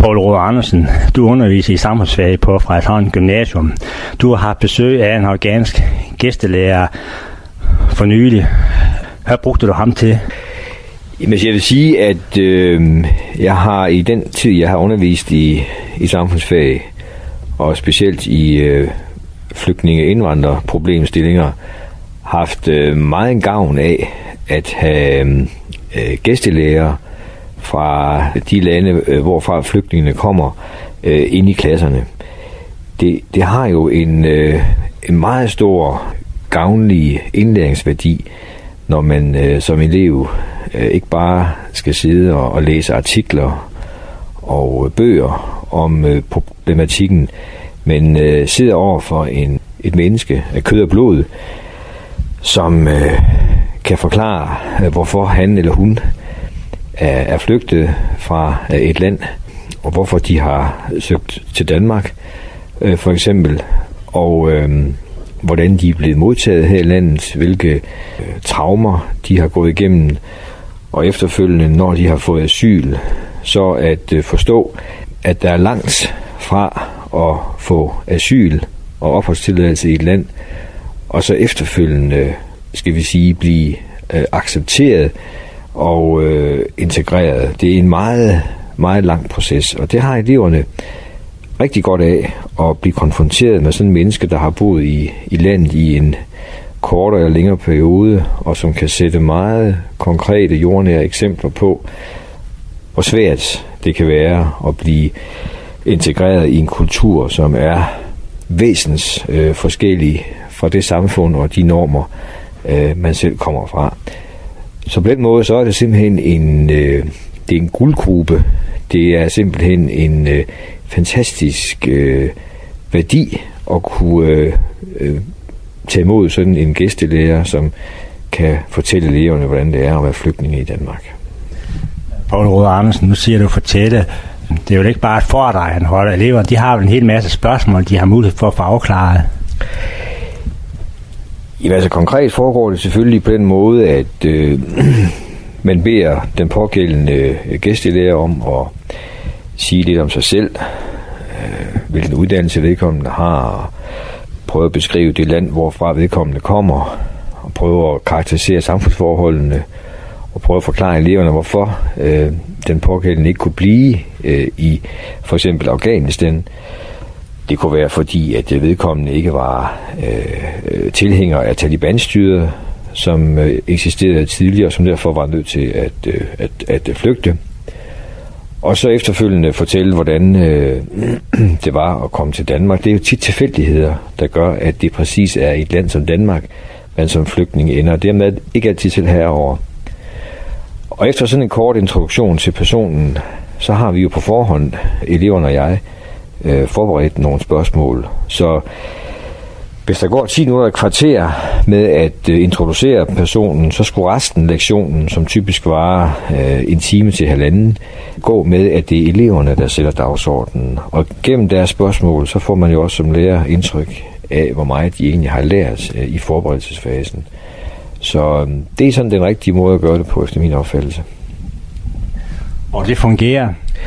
Poul Roder Andersen, du underviser i samfundsfag på Frederikshavn Gymnasium. Du har haft besøg af en afghansk gæstelærer for nylig. Hvad brugte du ham til? Jamen, jeg vil sige, at jeg har i den tid, jeg har undervist i samfundsfag, og specielt i flygtninge-indvandrerproblemstillinger, haft meget gavn af at have gæstelærer fra de lande, hvorfra flygtningene kommer, ind i klasserne. Det har jo en meget stor gavnlig indlæringsværdi, når man som elev ikke bare skal sidde og læse artikler og bøger om problematikken, men sidder over for et menneske af kød og blod, som kan forklare, hvorfor han eller hun er flygtet fra et land, og hvorfor de har søgt til Danmark, for eksempel, og hvordan de er blevet modtaget her i landet, hvilke traumer de har gået igennem, og efterfølgende, når de har fået asyl, så at forstå, at der er langt fra at få asyl og opholdstilladelse i et land, og så efterfølgende, skal vi sige, blive accepteret og integreret. Det er en meget, meget lang proces, og det har eleverne rigtig godt af at blive konfronteret med sådan en menneske, der har boet i landet i en kortere eller længere periode, og som kan sætte meget konkrete, jordnære eksempler på, hvor svært det kan være at blive integreret i en kultur, som er væsens forskellig fra det samfund og de normer, man selv kommer fra. Så på den måde, så er det simpelthen det er en guldgrube. Det er simpelthen en fantastisk værdi at kunne tage imod sådan en gæstelærer, som kan fortælle eleverne, hvordan det er at være flygtninge i Danmark. Poul Roder Andersen, nu siger du fortælle. Det er jo ikke bare et foredrag, han holder. Eleverne, de har jo en hel masse spørgsmål, de har mulighed for at få afklaret. Jamen altså konkret foregår det selvfølgelig på den måde, at man beder den pågældende gæstelærer om at sige lidt om sig selv, hvilken uddannelse vedkommende har, prøve at beskrive det land, hvorfra vedkommende kommer, og prøve at karakterisere samfundsforholdene, og prøve at forklare eleverne, hvorfor den pågældende ikke kunne blive i for eksempel Afghanistan. Det kunne være fordi, at vedkommende ikke var tilhænger af Taliban-styret, som eksisterede tidligere, som derfor var nødt til at flygte. Og så efterfølgende fortælle, hvordan det var at komme til Danmark. Det er jo tit tilfældigheder, der gør, at det præcis er i et land som Danmark, man som flygtning ender. Dermed ikke altid til herover. Og efter sådan en kort introduktion til personen, så har vi jo på forhånd, eleverne og jeg, forberedt nogle spørgsmål. Så hvis der går 10 minutter et kvarter med at introducere personen, så skulle resten af lektionen, som typisk varer en time til halvanden, gå med, at det er eleverne, der sætter dagsordenen. Og gennem deres spørgsmål, så får man jo også som lærer indtryk af, hvor meget de egentlig har lært i forberedelsesfasen. Så det er sådan den rigtige måde at gøre det på, efter min opfattelse. Og det fungerer?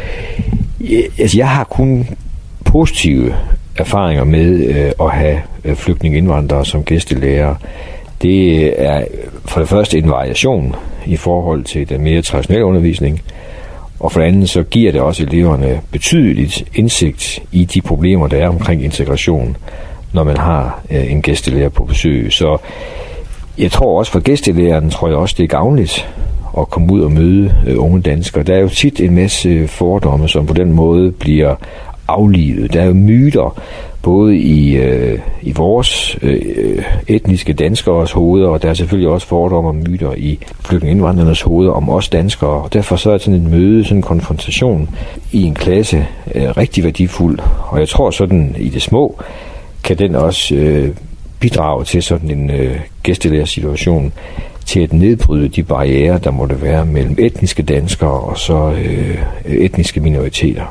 Altså, jeg har kun positive erfaringer med at have flygtninge-indvandrere som gæstelærer. Det er for det første en variation i forhold til den mere traditionelle undervisning, og for det andet så giver det også eleverne betydeligt indsigt i de problemer, der er omkring integration, når man har en gæstelærer på besøg. Så jeg tror også for gæstelæreren, tror jeg også, det er gavnligt at komme ud og møde unge danskere. Der er jo tit en masse fordomme, som på den måde bliver aflivet. Der er jo myter, både i vores etniske danskers hoveder, og der er selvfølgelig også fordomme og myter i flygtningeindvandrernes hoveder om os danskere. Og derfor så er sådan en møde, sådan en konfrontation i en klasse rigtig værdifuld. Og jeg tror sådan i det små, kan den også bidrage til sådan en gæstelærersituation, til at nedbryde de barrierer, der måtte være mellem etniske danskere og så etniske minoriteter.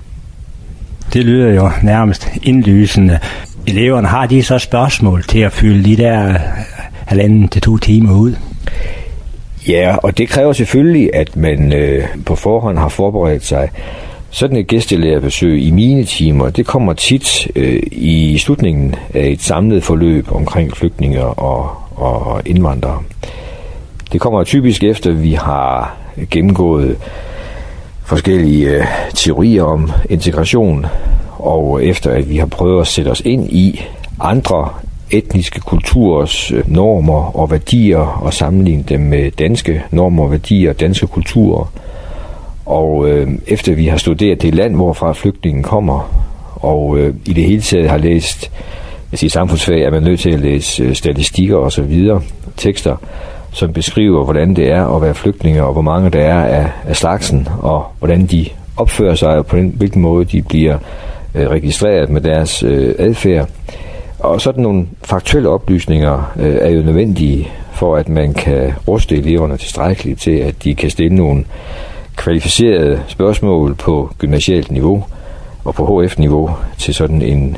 Det lyder jo nærmest indlysende. Eleverne, har de så spørgsmål til at fylde de der 1,5 til 2 timer ud? Ja, og det kræver selvfølgelig, at man på forhånd har forberedt sig Sådan et gæstelærerbesøg i mine timer, det kommer tit i slutningen af et samlet forløb omkring flygtninge og indvandrere. Det kommer typisk efter, at vi har gennemgået forskellige teorier om integration, og efter at vi har prøvet at sætte os ind i andre etniske kulturers normer og værdier og sammenligne dem med danske normer og værdier og danske kulturer. Og efter vi har studeret det land, hvorfra flygtningen kommer, og i det hele taget har læst, i samfundsfag er man nødt til at læse statistikker og så videre, tekster, som beskriver, hvordan det er at være flygtninge, og hvor mange der er af slagsen, og hvordan de opfører sig, og på hvilken måde de bliver registreret med deres adfærd. Og sådan nogle faktuelle oplysninger er jo nødvendige for, at man kan ruste eleverne tilstrækkeligt til, at de kan stille nogle kvalificerede spørgsmål på gymnasialt niveau og på HF-niveau til sådan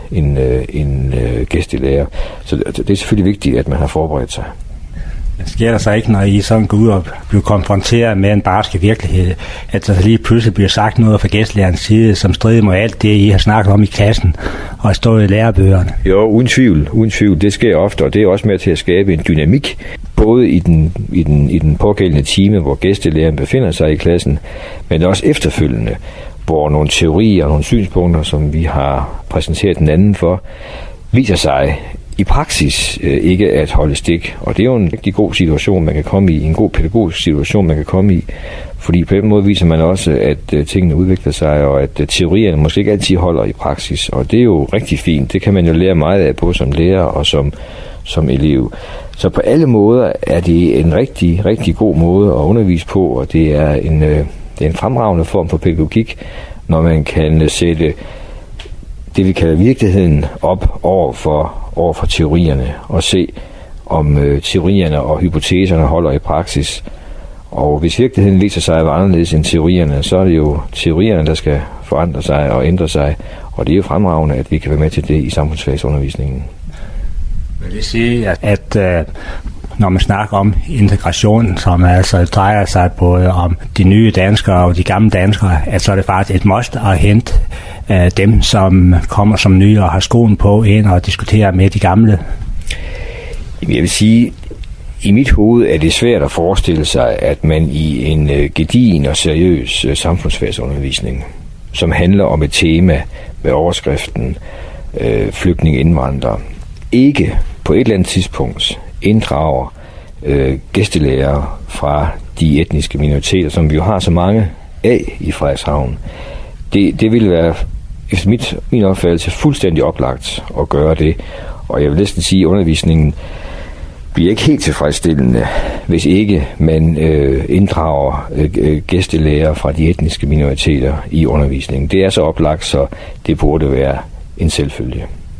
en gæstelærer. Så det er selvfølgelig vigtigt, at man har forberedt sig. Det sker der så ikke, når I sådan går ud og bliver konfronteret med en barske virkelighed, at der lige pludselig bliver sagt noget fra gæstelærerens side, som strider mod alt det, I har snakket om i klassen og stået i lærebøgerne? Jo, uden tvivl. Det sker ofte, og det er også med til at skabe en dynamik, både i den pågældende time, hvor gæstelæreren befinder sig i klassen, men også efterfølgende, hvor nogle teorier og nogle synspunkter, som vi har præsenteret den anden for, viser sig i praksis ikke at holde stik. Og det er jo en rigtig god situation, man kan komme i, en god pædagogisk situation, man kan komme i, fordi på den måde viser man også, at tingene udvikler sig, og at teorierne måske ikke altid holder i praksis. Og det er jo rigtig fint. Det kan man jo lære meget af, både som lærer og som elev. Så på alle måder er det en rigtig, rigtig god måde at undervise på, og det er en fremragende form for pædagogik, når man kan sætte det, vi kalder virkeligheden, op over for teorierne, og se, om teorierne og hypoteserne holder i praksis. Og hvis virkeligheden viser sig at være anderledes end teorierne, så er det jo teorierne, der skal forandre sig og ændre sig, og det er jo fremragende, at vi kan være med til det i samfundsfagsundervisningen. Vil det sige, at når man snakker om integration, som altså drejer sig både om de nye danskere og de gamle danskere, at så er det faktisk et must at hente dem, som kommer som nye og har skoen på, ind og diskutere med de gamle? Jeg vil sige, i mit hoved er det svært at forestille sig, at man i en gedigen og seriøs samfundsfagsundervisning, som handler om et tema med overskriften flygtninge-indvandrere, ikke på et eller andet tidspunkt inddrager gæstelærere fra de etniske minoriteter, som vi jo har så mange af i Frederikshavn. Det ville være efter min opfattelse fuldstændig oplagt at gøre det, og jeg vil næsten sige, at undervisningen bliver ikke helt tilfredsstillende, hvis ikke man inddrager gæstelærere fra de etniske minoriteter i undervisningen. Det er så oplagt, så det burde være en selvfølge.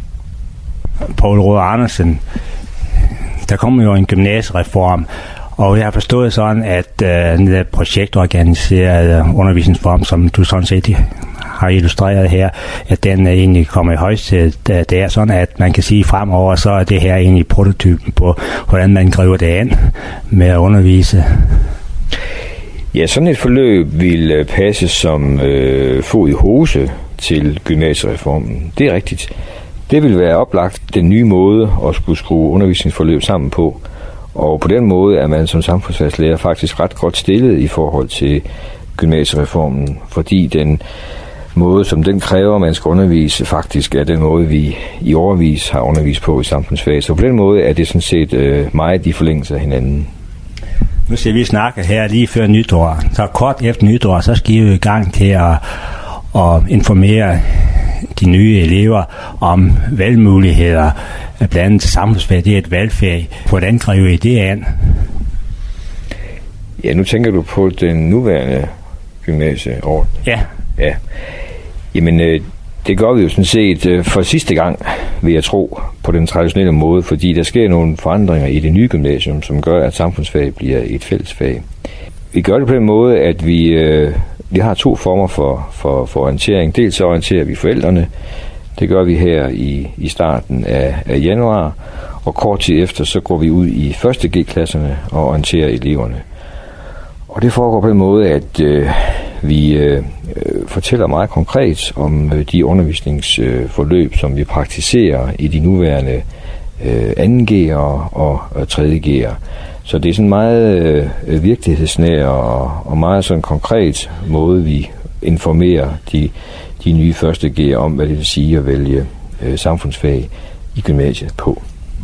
Poul Roder Andersen, der kommer jo en gymnasiereform, og jeg har forstået sådan, at den projektorganiserede undervisningsform, som du sådan set har illustreret her, at den egentlig kommer i højsædet. Det er sådan, at man kan sige fremover, så er det her egentlig prototypen på, hvordan man griber det an med at undervise. Ja, sådan et forløb vil passe som fod i hose til gymnasiereformen. Det er rigtigt. Det vil være oplagt den nye måde at skulle skrue undervisningsforløb sammen på. Og på den måde er man som samfundsfagslærer faktisk ret godt stillet i forhold til gymnasiereformen, fordi den måde, som den kræver, man skal undervise, faktisk er den måde, vi i årevis har undervist på i samfundsfag. Så på den måde er det sådan set meget i forlængelse af hinanden. Nu skal vi snakke her lige før nytår. Så kort efter nytår, så skal I jo i gang til at informere de nye elever om valgmuligheder, blandt andet til samfundsfag. Det er et valgfag. Hvordan griber I det an? Ja, nu tænker du på den nuværende gymnasieår. Ja. Jamen, det gør vi jo sådan set for sidste gang, vil jeg tro, på den traditionelle måde, fordi der sker nogle forandringer i det nye gymnasium, som gør, at samfundsfag bliver et fællesfag. Vi gør det på den måde, at vi har to former for orientering. Dels så orienterer vi forældrene. Det gør vi her i starten af januar, og kort tid efter, så går vi ud i 1. G-klasserne og orienterer eleverne. Og det foregår på den måde, at vi fortæller meget konkret om de undervisningsforløb, som vi praktiserer i de nuværende 2.G'ere og 3.G'ere. Så det er sådan meget virkelighedsnær og meget sådan konkret måde, vi informerer de nye 1.G'ere om, hvad det vil sige at vælge samfundsfag i gymnasiet på.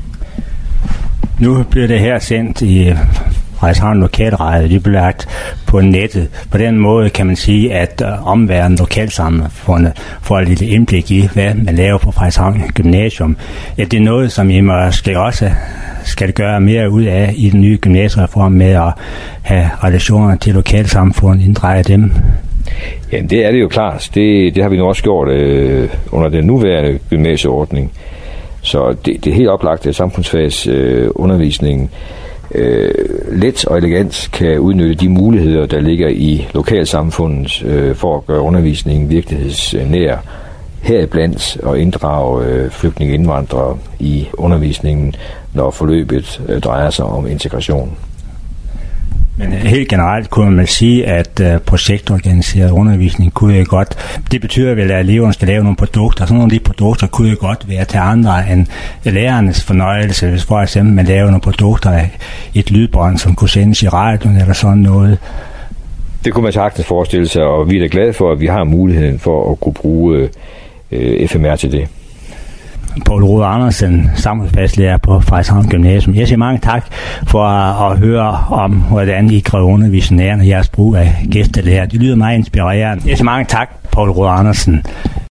Nu bliver det her sendt i Frederikshavn Lokalradio, det bliver lagt på nettet. På den måde kan man sige, at omverdenen lokalsamfundet får et lille indblik i, hvad man laver på Frederikshavn Gymnasium. Ja, det er noget, som I måske også skal gøre mere ud af i den nye gymnasiereform med at have relationer til lokalsamfundet, inddreje dem. Jamen det er det jo klart. Det har vi nu også gjort under den nuværende gymnasieordning. Så det er helt oplagt, at samfundsfags undervisningen let og elegant kan udnytte de muligheder, der ligger i lokalsamfundet for at gøre undervisningen virkelighedsnær, heriblandt og inddrage flygtninge indvandrere i undervisningen, når forløbet drejer sig om integration. Men helt generelt kunne man sige, at projektorganiseret undervisning kunne jo godt, det betyder vel, at eleverne skal lave nogle produkter. Sådan nogle af de produkter kunne jo godt være til andre end lærernes fornøjelse, hvis for eksempel man laver nogle produkter af et lydbånd, som kunne sendes i radioen eller sådan noget. Det kunne man sagtens forestille sig, og vi er da glade for, at vi har muligheden for at kunne bruge FMR til det. Poul Rode Andersen, samfundsfagslærer på Frederikshavn Gymnasium. Jeg siger mange tak for at høre om, hvordan I kræver undervisningen og jeres brug af gæstelærer. Det lyder meget inspirerende. Jeg siger mange tak, Poul Rode Andersen.